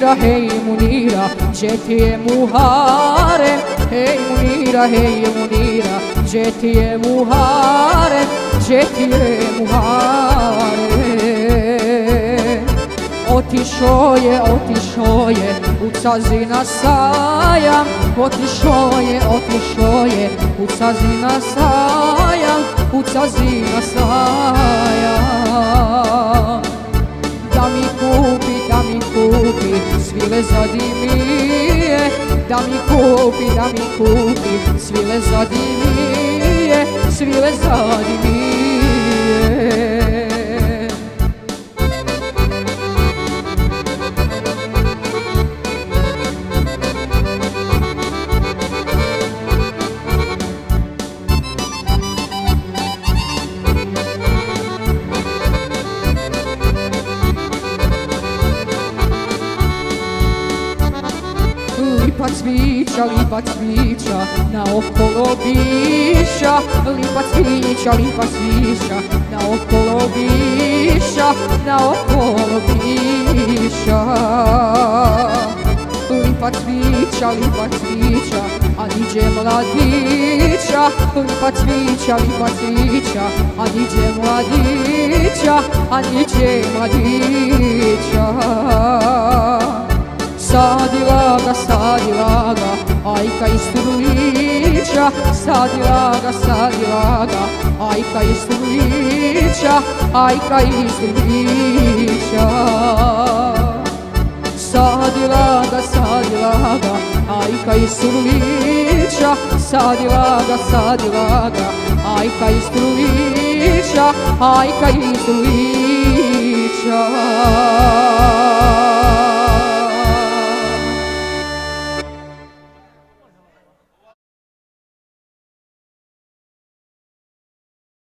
Munira, hej Munira, gdje ti je muharem? Hej Munira, gdje ti je muharem? Gdje ti je muharem? Otišao je u Cazina sajam. Otišao je u Cazina sajam, u Cazina sajam. Da mi kupi svile za dimije, da mi kupi svile za dimije, svile za dimije. Lipa cvića na okolo biša, lipa cvića na okolo biša, na okolo biša. Lipa cvića, a niđe mladića, lipa cvića, a niđe mladića, a niđe mladića. Sadila ga, ajka iz Turlića, sadila ga, ajka iz Turlića, ajka iz Turlića. Sadila ga, ajka iz Turlića, sadila ga, ajka iz Turlića, ajka iz Turlića.